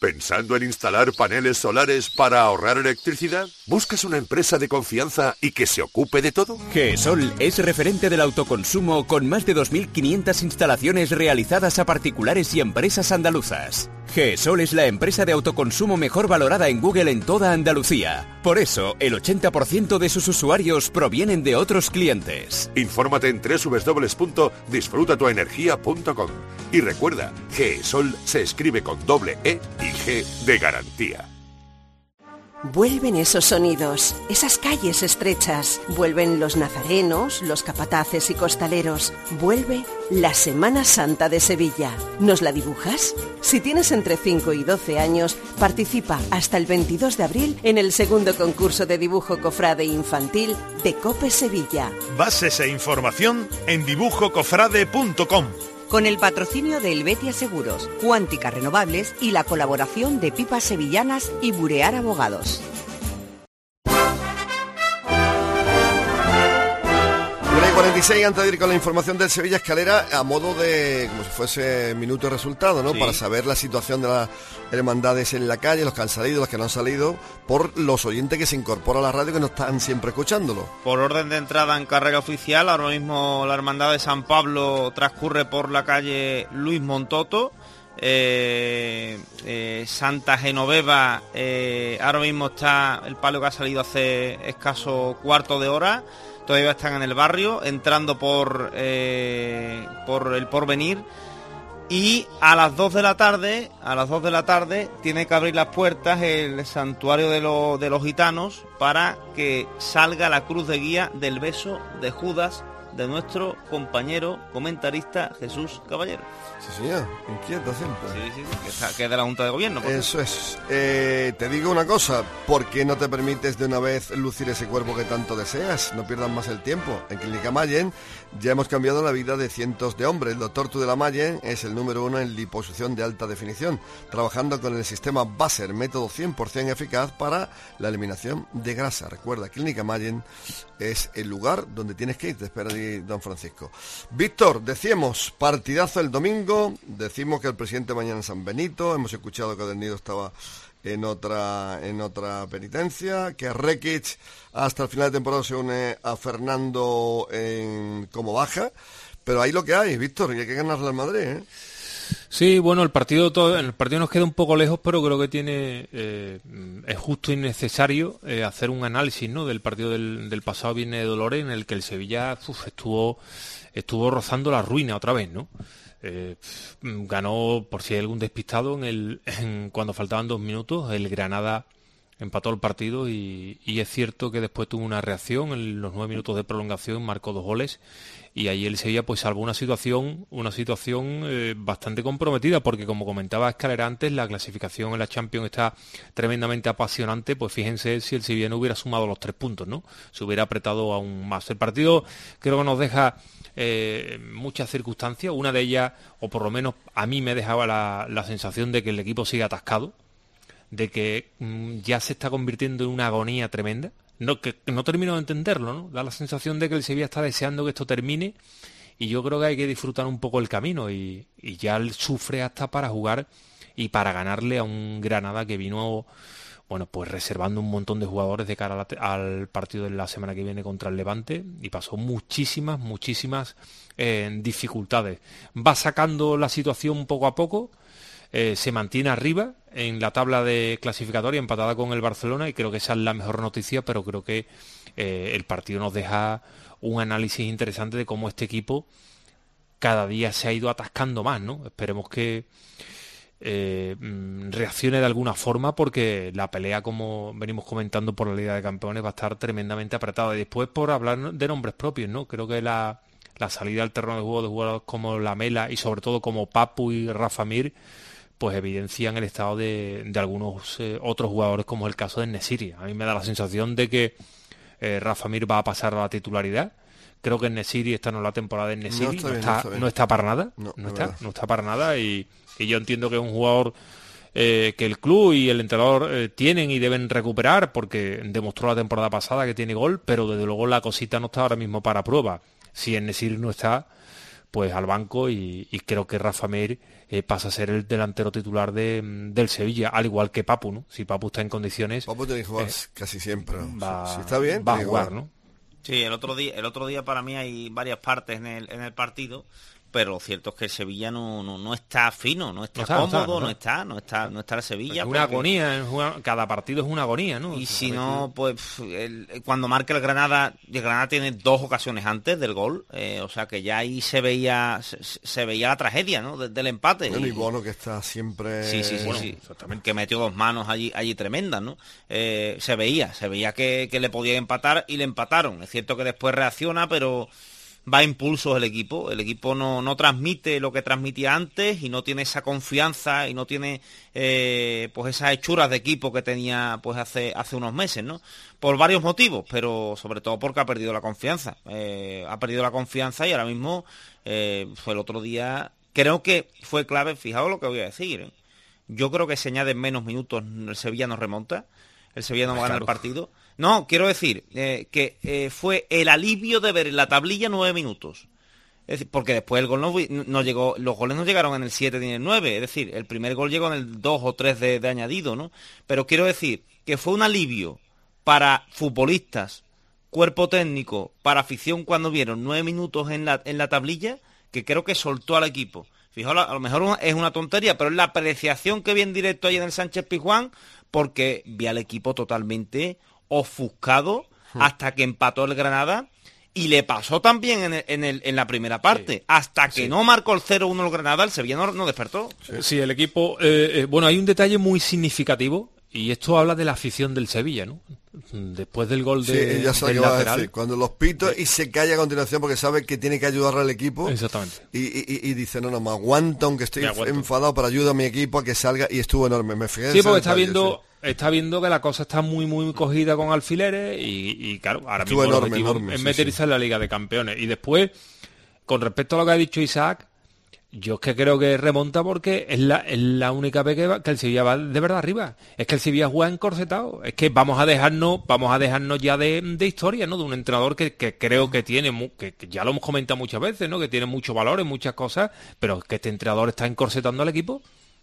¿Pensando en instalar paneles solares para ahorrar electricidad? ¿Buscas una empresa de confianza y que se ocupe de todo? GESOL es referente del autoconsumo con más de dos mil quinientas instalaciones realizadas a particulares y empresas andaluzas. GESOL es la empresa de autoconsumo mejor valorada en Google en toda Andalucía. Por eso, el ochenta por ciento de sus usuarios provienen de otros clientes. Infórmate en doble u doble u doble u punto disfruta tu energía punto com. Y recuerda, GESOL se escribe con doble E y G de garantía. Vuelven esos sonidos, esas calles estrechas, vuelven los nazarenos, los capataces y costaleros, vuelve la Semana Santa de Sevilla. ¿Nos la dibujas? Si tienes entre cinco y doce años, participa hasta el veintidós de abril en el segundo concurso de dibujo cofrade infantil de COPE Sevilla. Bases e información en dibujo cofrade punto com. Con el patrocinio de Helvetia Seguros, Cuántica Renovables y la colaboración de Pipas Sevillanas y Burear Abogados. cuarenta y seis, antes de ir con la información del Sevilla Escalera, a modo de, como si fuese minuto de resultado, ¿no? Sí. Para saber la situación de las hermandades en la calle, los que han salido, los que no han salido, por los oyentes que se incorporan a la radio, que no están siempre escuchándolo. Por orden de entrada en carrera oficial, ahora mismo la hermandad de San Pablo transcurre por la calle Luis Montoto. Eh, eh, Santa Genoveva, eh, ahora mismo está el palio que ha salido hace escaso cuarto de hora. Todavía están en el barrio, entrando por, eh, por el Porvenir. Y a las dos de la tarde, a las dos de la tarde, tiene que abrir las puertas el santuario de, lo, de los gitanos para que salga la cruz de guía del beso de Judas de nuestro compañero comentarista Jesús Caballero. Sí, señor, inquieto siempre. Sí, sí, sí, que, está, que es de la Junta de Gobierno. Eso es. Eh, te digo una cosa, ¿por qué no te permites de una vez lucir ese cuerpo que tanto deseas? No pierdas más el tiempo. En Clínica Mayen ya hemos cambiado la vida de cientos de hombres. El doctor Tudela Mayen es el número uno en liposucción de alta definición, trabajando con el sistema Baser, método cien por ciento eficaz para la eliminación de grasa. Recuerda, Clínica Mayen es el lugar donde tienes que ir. Te espera ahí, don Francisco. Víctor, decíamos, partidazo el domingo. Decimos que el presidente mañana en San Benito. Hemos escuchado que Del Nido estaba en otra en otra penitencia, que Rekic hasta el final de temporada se une a Fernando en, como baja, pero ahí lo que hay, Víctor, y hay que ganarle al Madrid, ¿eh? Sí, bueno, el partido todo, el partido nos queda un poco lejos, pero creo que tiene eh, es justo y necesario eh, hacer un análisis, ¿no?, del partido del, del pasado viernes de Dolores, en el que el Sevilla uf, estuvo estuvo rozando la ruina otra vez, ¿no? Eh, ganó, por si hay algún despistado, en el en, cuando faltaban dos minutos, el Granada empató el partido y, y es cierto que después tuvo una reacción en los nueve minutos de prolongación, marcó dos goles y ahí el Sevilla pues salvó una situación una situación eh, bastante comprometida, porque como comentaba Escalera antes, la clasificación en la Champions está tremendamente apasionante. Pues fíjense si el Sevilla no hubiera sumado los tres puntos, ¿no? Se hubiera apretado aún más. El partido creo que nos deja eh, muchas circunstancias, una de ellas, o por lo menos a mí me dejaba la, la sensación de que el equipo sigue atascado, de que mmm, ya se está convirtiendo en una agonía tremenda. No, que, que no termino de entenderlo, ¿no? Da la sensación de que el Sevilla está deseando que esto termine y yo creo que hay que disfrutar un poco el camino y, y ya él sufre hasta para jugar y para ganarle a un Granada que vino, bueno, pues reservando un montón de jugadores de cara a la, al partido de la semana que viene contra el Levante y pasó muchísimas, muchísimas eh, dificultades. Va sacando la situación poco a poco. Eh, se mantiene arriba en la tabla de clasificatoria, empatada con el Barcelona, y creo que esa es la mejor noticia, pero creo que eh, el partido nos deja un análisis interesante de cómo este equipo cada día se ha ido atascando más, ¿no? Esperemos que eh, reaccione de alguna forma, porque la pelea, como venimos comentando por la Liga de Campeones, va a estar tremendamente apretada. Y después, por hablar de nombres propios, ¿no? Creo que la, la salida al terreno de juego de jugadores como Lamela y sobre todo como Papu y Rafa Mir, pues evidencian el estado de, de algunos eh, otros jugadores, como es el caso de Nesiri. A mí me da la sensación de que eh, Rafa Mir va a pasar a la titularidad. Creo que Nesiri, esta no es la temporada de Nesiri, no está, no, está, no, está, no está para nada, no, no, está, no está para nada y, y yo entiendo que es un jugador eh, que el club y el entrenador eh, tienen y deben recuperar, porque demostró la temporada pasada que tiene gol, pero desde luego la cosita no está ahora mismo para prueba. Si en Nesiri no está, pues al banco y, y creo que Rafa Mir eh, pasa a ser el delantero titular de, del Sevilla, al igual que Papu, ¿no? Si Papu está en condiciones... Papu tiene que jugar eh, casi siempre, va, si está bien, va a jugar, ¿no? Sí, el otro día, el otro día para mí hay varias partes en el, en el partido, pero lo cierto es que el Sevilla no, no, no está fino, no está, no está cómodo, no está, no está, no está el Sevilla. Es una porque... agonía, cada partido es una agonía, ¿no? Y si no, pues el, cuando marca el Granada, el Granada tiene dos ocasiones antes del gol, eh, o sea que ya ahí se veía se, se veía la tragedia, ¿no? De, del empate. Bueno, y Bono que está siempre... Sí, sí, sí, bueno, sí. Exactamente. Que metió dos manos allí, allí tremendas, ¿no? Eh, se veía, se veía que, que le podía empatar y le empataron. Es cierto que después reacciona, pero... va a impulsos el equipo, el equipo no, no transmite lo que transmitía antes y no tiene esa confianza y no tiene eh, pues esas hechuras de equipo que tenía pues hace, hace unos meses, ¿no? Por varios motivos, pero sobre todo porque ha perdido la confianza, eh, ha perdido la confianza y ahora mismo eh, fue el otro día, creo que fue clave, fijaos lo que voy a decir, ¿eh? Yo creo que se añaden menos minutos, el Sevilla no remonta, el Sevilla no va a ganar el partido. No, quiero decir eh, que eh, fue el alivio de ver en la tablilla nueve minutos. Es decir, porque después el gol no, no llegó, los goles no llegaron en el siete ni en el nueve. Es decir, el primer gol llegó en el dos o tres de, de añadido, ¿no? Pero quiero decir que fue un alivio para futbolistas, cuerpo técnico, para afición cuando vieron nueve minutos en la, en la tablilla, que creo que soltó al equipo. Fijaos, a lo mejor es una tontería, pero es la apreciación que vi en directo ahí en el Sánchez Pizjuán, porque vi al equipo totalmente ofuscado hasta que empató el Granada y le pasó también en, el, en, el, en la primera parte, sí. hasta que sí. no marcó el cero uno el Granada, el Sevilla no, no despertó. Sí, sí el equipo, eh, eh, bueno, hay un detalle muy significativo y esto habla de la afición del Sevilla, ¿no? Después del gol de, sí, ya sabe del que lateral. Va a decir, cuando los pitos y se calla a continuación porque sabe que tiene que ayudar al equipo. Exactamente. Y, y, y dice, no, no, me aguanto aunque estoy enfadado para ayudar a mi equipo a que salga y estuvo enorme. Me fijé sí, porque está viendo... Sí. Está viendo que la cosa está muy muy cogida con alfileres y, y claro, ahora Estuvo mismo enorme, enorme, es sí, meterse sí. en la Liga de Campeones. Y después, con respecto a lo que ha dicho Isaac, yo es que creo que remonta porque es la, es la única vez que, va, que el Sevilla va de verdad arriba. Es que el Sevilla juega encorsetado. Es que vamos a dejarnos vamos a dejarnos ya de, de historia, ¿no? De un entrenador que, que creo que tiene, que, que ya lo hemos comentado muchas veces, ¿no? Que tiene mucho valor en muchas cosas, pero es que este entrenador está encorsetando al equipo.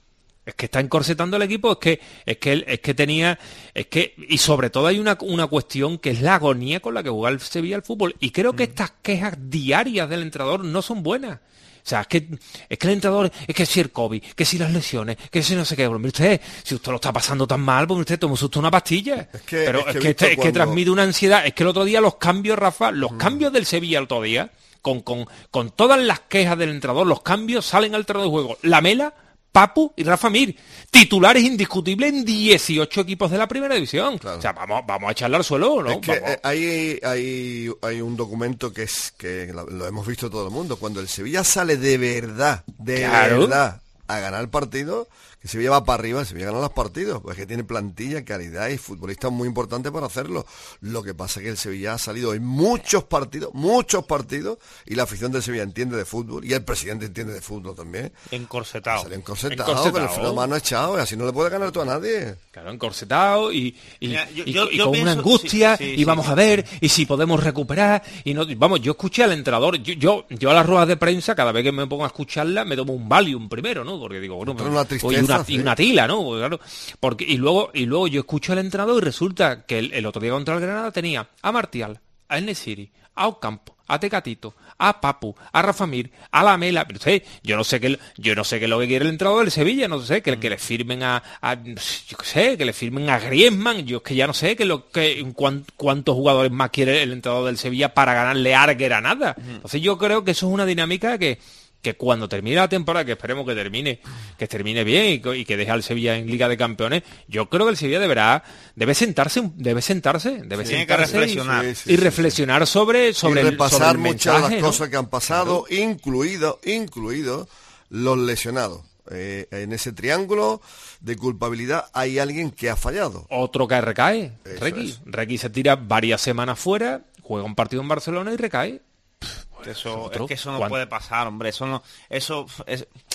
Es que está encorsetando el equipo, es que es que es que tenía, es que y sobre todo hay una, una cuestión que es la agonía con la que juega el Sevilla al fútbol y creo que estas quejas diarias del entrenador no son buenas. O sea, es que es que el entrenador, es que si el COVID, que si las lesiones, que si no sé qué, bueno, usted, si usted lo está pasando tan mal, pues usted toma usted una pastilla. Es que, Pero es que, es, que, es, cuando... es que transmite una ansiedad, es que el otro día los cambios, Rafa, los mm. cambios del Sevilla el otro día, con, con, con todas las quejas del entrenador, los cambios salen al terreno de juego. La Mela, Papu y Rafa Mir, titulares indiscutibles en dieciocho equipos de la primera división. Claro. O sea, vamos, vamos a echarle al suelo, ¿no? Es que eh, hay, hay, hay un documento que es que lo, lo hemos visto todo el mundo. Cuando el Sevilla sale de verdad, de claro. verdad, a ganar el partido, que Sevilla va para arriba, Sevilla gana los partidos, pues que tiene plantilla, calidad y futbolistas muy importantes para hacerlo. Lo que pasa es que el Sevilla ha salido en muchos partidos, muchos partidos, y la afición del Sevilla entiende de fútbol, y el presidente entiende de fútbol también. Encorsetado. Sale encorsetado, encorsetado. Con el freno a mano echado, y así no le puede ganar tú a nadie. Claro, encorsetado y, y, Mira, yo, y, yo, y yo con pienso, una angustia, sí, sí, y sí, vamos sí. a ver, y si podemos recuperar, y no, vamos, yo escuché al entrenador, yo, yo, yo a las ruedas de prensa, cada vez que me pongo a escucharla, me tomo un Valium primero, ¿no? Porque digo, bueno, una tristeza, y, una, sí. y una tila, ¿no? Porque, claro, porque, y luego y luego yo escucho al entrenador y resulta que el, el otro día contra el Granada tenía a Martial, a En-Nesyri, a Ocampo, a Tecatito, a Papu, a Rafa Mir, a La Mela, pero sé, yo no sé qué yo no sé qué es lo que quiere el entrenador del Sevilla, no sé, que, que le firmen a, a yo qué sé, que le firmen a Griezmann, yo es que ya no sé que lo que cuán, cuántos jugadores más quiere el entrenador del Sevilla para ganarle a Granada. Entonces yo creo que eso es una dinámica que que cuando termine la temporada, que esperemos que termine, que termine bien y, y que deje al Sevilla en Liga de Campeones, yo creo que el Sevilla deberá, debe sentarse, debe sentarse, debe sí, sentarse reflexionar. y, Sí, sí, y sí, reflexionar sí. sobre, sobre y repasar el, sobre el muchas mensaje, de las ¿no? cosas que han pasado, claro. incluido, incluido los lesionados. Eh, en ese triángulo de culpabilidad hay alguien que ha fallado. Otro que recae, Eso Requi. es. Requi se tira varias semanas fuera, juega un partido en Barcelona y recae. Eso, ¿Otro? es que eso no ¿Cuándo? puede pasar, hombre. Eso no, eso es,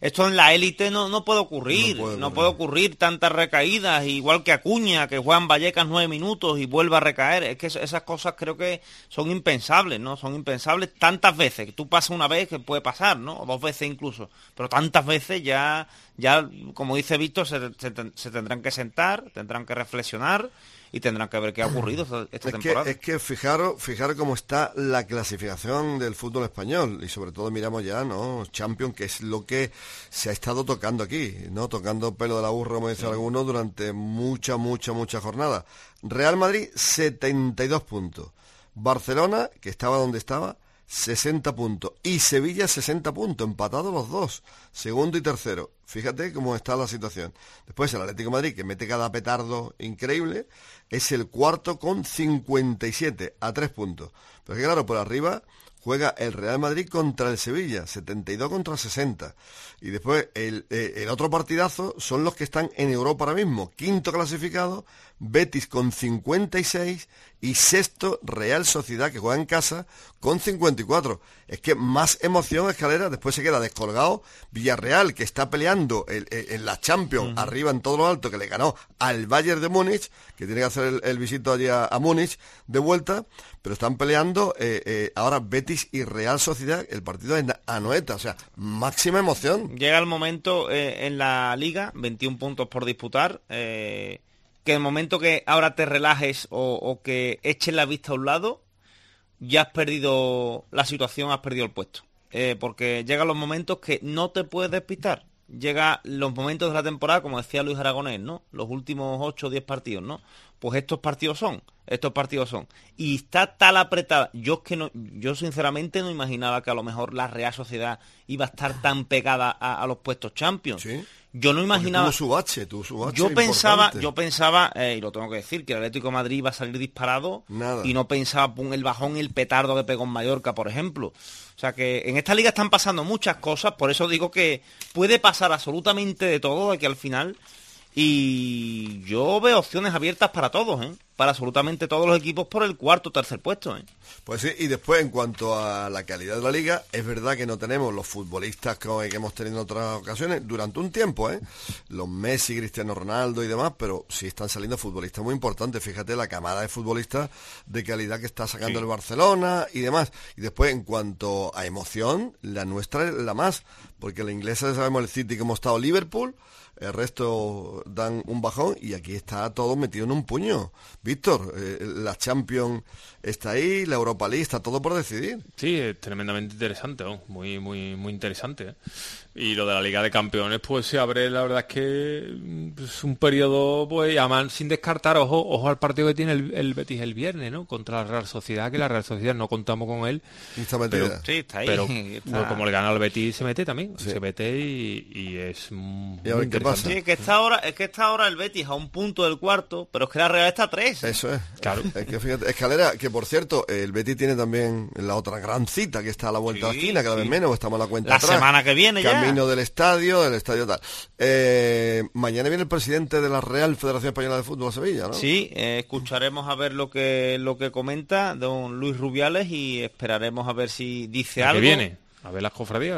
Esto en la élite no, no puede ocurrir, no puede, no puede ocurrir tantas recaídas, igual que Acuña, que juegan Vallecas nueve minutos y vuelve a recaer. Es que esas cosas creo que son impensables, ¿no? Son impensables tantas veces, que tú pasas una vez que puede pasar, ¿no? O dos veces incluso, pero tantas veces ya, ya como dice Víctor, se, se, se tendrán que sentar, tendrán que reflexionar y tendrán que ver qué ha ocurrido esta, esta es temporada. Que, es que fijaros, fijaros cómo está la clasificación del fútbol español, y sobre todo miramos ya, ¿no? Champions, que es lo que se ha estado tocando aquí, ¿no? Tocando pelo de la burra, como dicen sí. algunos, durante mucha, mucha, mucha jornada. Real Madrid, setenta y dos puntos. Barcelona, que estaba donde estaba, sesenta puntos. Y Sevilla, sesenta puntos, empatados los dos, segundo y tercero. Fíjate cómo está la situación. Después el Atlético de Madrid, que mete cada petardo increíble, es el cuarto con cincuenta y siete, a tres puntos. Pero que claro, por arriba juega el Real Madrid contra el Sevilla, setenta y dos contra sesenta. Y después el, eh, el otro partidazo son los que están en Europa ahora mismo. Quinto clasificado, Betis con cincuenta y seis y sexto Real Sociedad, que juega en casa, con cincuenta y cuatro. Es que más emoción, Escalera. Después se queda descolgado Villarreal, que está peleando el, el, en la Champions, uh-huh. arriba en todo lo alto, que le ganó al Bayern de Múnich, que tiene que hacer el, el visito allí a, a Múnich de vuelta, pero están peleando eh, eh, ahora Betis y Real Sociedad, el partido en Anoeta, o sea, máxima emoción. Llega el momento eh, en la Liga, veintiún puntos por disputar, eh, que el momento que ahora te relajes o, o que eches la vista a un lado, ya has perdido la situación, has perdido el puesto. Eh, porque llegan los momentos que no te puedes despistar. Llegan los momentos de la temporada, como decía Luis Aragonés, ¿no? Los últimos ocho o diez partidos, ¿no? Pues estos partidos son, estos partidos son. Y está tal apretada. Yo es que no, yo sinceramente no imaginaba que a lo mejor la Real Sociedad iba a estar tan pegada a, a los puestos Champions. ¿Sí? Yo no imaginaba. Tuvo su bache, tuvo su bache yo pensaba, importante. yo pensaba, eh, y lo tengo que decir, que el Atlético de Madrid iba a salir disparado. Nada. Y no pensaba pum, el bajón y el petardo que pegó en Mallorca, por ejemplo. O sea que en esta liga están pasando muchas cosas, por eso digo que puede pasar absolutamente de todo de aquí al final. Y yo veo opciones abiertas para todos, ¿eh? Para absolutamente todos los equipos por el cuarto o tercer puesto, ¿eh? Pues sí, y después en cuanto a la calidad de la liga, es verdad que no tenemos los futbolistas que, que hemos tenido en otras ocasiones durante un tiempo, ¿eh? Los Messi, Cristiano Ronaldo y demás, pero sí están saliendo futbolistas muy importantes. Fíjate la camada de futbolistas de calidad que está sacando sí. el Barcelona y demás. Y después en cuanto a emoción, la nuestra es la más, porque la inglesa sabemos el City como ha estado Liverpool, el resto dan un bajón y aquí está todo metido en un puño. Víctor, eh, la Champions está ahí, la Europa League, está todo por decidir. Sí, es tremendamente interesante, ¿no? muy muy muy interesante. ¿eh? Y lo de la Liga de Campeones, pues se abre, la verdad es que es un periodo, pues, además sin descartar, ojo, ojo al partido que tiene el, el Betis el viernes, ¿no? Contra la Real Sociedad, que la Real Sociedad no contamos con él. Está pero, sí, está ahí. Pero está. como le gana al Betis, se mete también. Sí. Se mete y, y es muy ¿Y a ver qué pasa? Sí, es que está ahora, es que está ahora el Betis a un punto del cuarto, pero es que la Real está a tres. Eso es. Claro. Es que fíjate, Escalera, que por cierto, el Betis tiene también la otra gran cita que está a la vuelta sí, de la esquina, cada sí. vez menos, estamos a la cuenta la atrás. semana que viene Camino ya. Camino del estadio, del estadio tal. Eh, mañana viene el presidente de la Real Federación Española de Fútbol a Sevilla, ¿no? Sí, eh, escucharemos a ver lo que lo que comenta don Luis Rubiales y esperaremos a ver si dice algo. ¿Qué viene? ¿A ver las cofradías?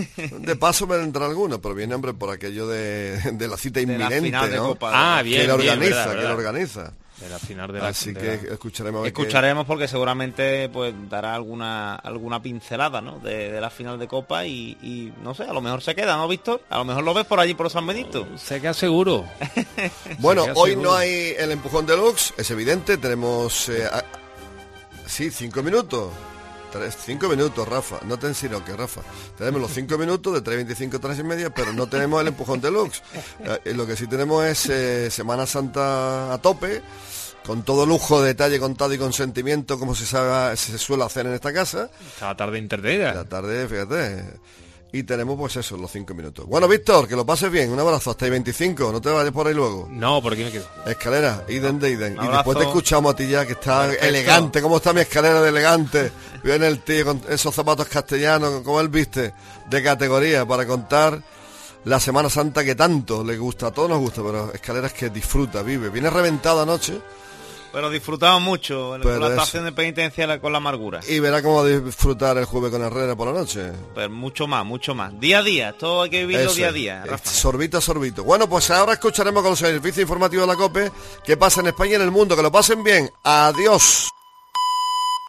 De paso me entra alguno, pero viene, hombre, por aquello de, de la cita de inminente, la final de ¿no? Copa, ah, bien, que lo organiza, bien, verdad, que verdad. lo organiza. De la final de la Así de que la... escucharemos. Escucharemos que... porque seguramente pues dará alguna alguna pincelada, ¿no? De, de la final de Copa y, y no sé, a lo mejor se queda, ¿no, Víctor? A lo mejor lo ves por allí por San Benito. No, se queda seguro. Bueno, queda hoy seguro. no hay el empujón deluxe, es evidente. Tenemos eh, a... sí, cinco minutos. Tres, cinco minutos, Rafa. No te ensiroques, Rafa. Tenemos los cinco minutos de tres veinticinco a tres y media, pero no tenemos el empujón deluxe. Eh, lo que sí tenemos es eh, Semana Santa a tope, con todo lujo, detalle, contado y consentimiento, como se sabe, se suele hacer en esta casa. Cada tarde intermedia. La tarde, fíjate. Y tenemos pues eso, los cinco minutos. Bueno, Víctor, que lo pases bien. Un abrazo, hasta ahí veinticinco. No te vayas por ahí luego. No, por aquí me quedo. Escalera, iden de iden. Y después te escuchamos a ti ya, que está perfecto. Elegante. ¿Cómo está mi escalera de elegante? Viene el tío con esos zapatos castellanos, como él viste, de categoría, para contar la Semana Santa que tanto le gusta. A todos nos gusta, pero Escalera es que disfruta, vive. Viene reventado anoche Pero disfrutamos mucho en Pero la eso. actuación de penitencia con la amargura. Y verá cómo disfrutar el jueves con Herrera por la noche. Pues mucho más, mucho más. Día a día, todo hay que vivirlo Eso día a es. día, Rafa. Sorbito a sorbito. Bueno, pues ahora escucharemos con los servicios informativos de la COPE qué pasa en España y en el mundo. Que lo pasen bien. Adiós.